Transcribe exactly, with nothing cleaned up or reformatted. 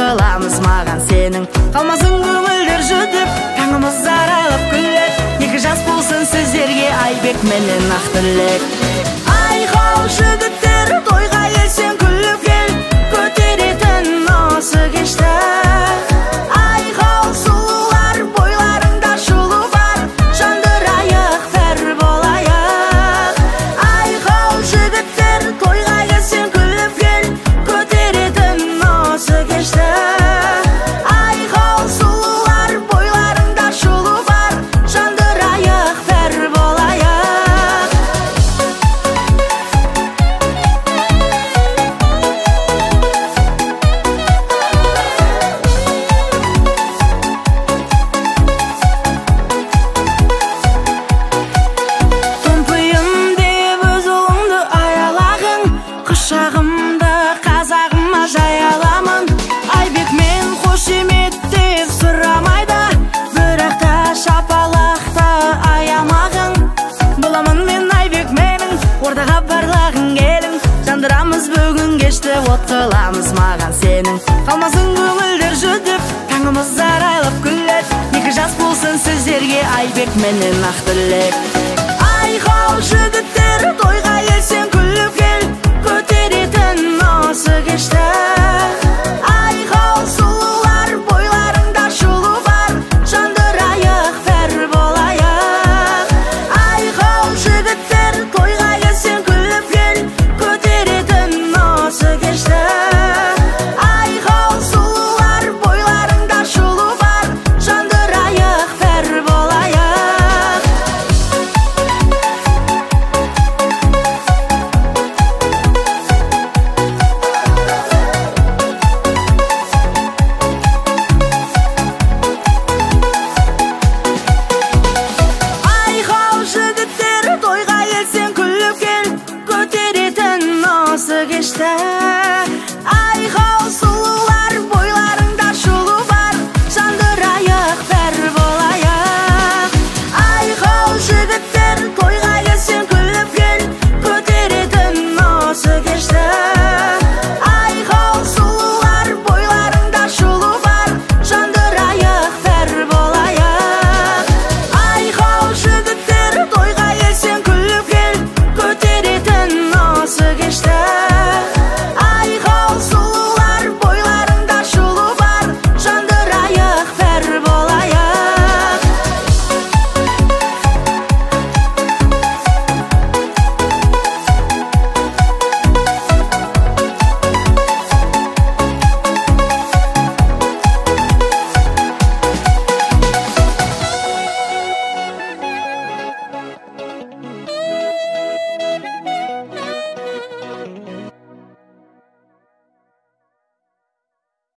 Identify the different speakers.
Speaker 1: қыламыз маған сенің. Қалмасын көңілдер жүдіп, таңымыз аралап күлет. Екі жас болсын сіздерге Айбек менен Ақтілек. Айқау жігіттер, тойға келсең күліп кел, көтеретін осы кешті. Айқау сұлулар, бойларыңда шулу бар, жандырайық бір болайық. Айқау жігіттер, тойға келсең күліп кел, көтеретін осы кешті. Айқау сұлулар, бойларыңда шулу бар, жандырайық бір болайық. Құшағымды қазағыма жаяламын. Айбек мен қошеметтеп сұрамайды, бірақ та шапалақты аямағын. Боламын мен Айбек менің, ордаға барлағын келің. Жандырамыз бүгін кешті, от қыламыз маған сенің. Қалмасын көңілдер жүдіп, таңымыз арайлап күлет. Екі жас болсын сіздерге Айбек менен Ақтілек. Айқау жігіттер, тойға келсең күліп кел, көтеретін осы кешті. Айқау сұлулар, бойларыңда шулу бар, жандырайық бір болайық. Айқау жігіттер, тойға келсең күліп кел, көтеретін осы кешті. Айқау сұлулар, бойларыңда шулу бар, жандырайық бір болайық. Тойға келсең күліп кел, көтеретін осы кешті.